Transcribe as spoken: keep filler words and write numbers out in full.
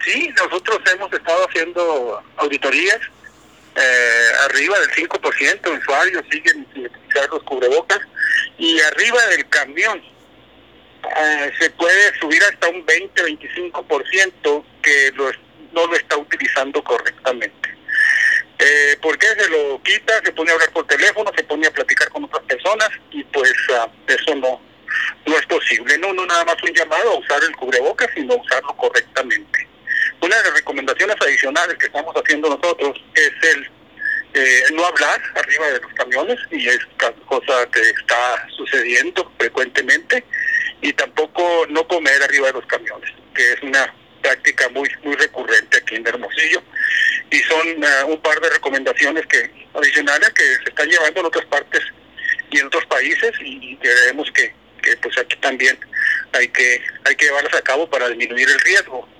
Sí, nosotros hemos estado haciendo auditorías, eh, arriba del cinco por ciento de usuarios siguen sin utilizar los cubrebocas, y arriba del camión eh, se puede subir hasta un veinte veinticinco por ciento que lo, no lo está utilizando correctamente. Eh, ¿Por qué? Se lo quita, se pone a hablar por teléfono, se pone a platicar con otras personas, y pues uh, eso no, no es posible. No, no nada más un llamado a usar el cubrebocas, sino usarlo correctamente. Una de las recomendaciones adicionales que estamos haciendo nosotros es el eh, no hablar arriba de los camiones, y es cosa que está sucediendo frecuentemente, y tampoco no comer arriba de los camiones, que es una práctica muy muy recurrente aquí en Hermosillo, y son uh, un par de recomendaciones que adicionales que se están llevando en otras partes y en otros países, y creemos que, que pues aquí también hay que hay que llevarlas a cabo para disminuir el riesgo.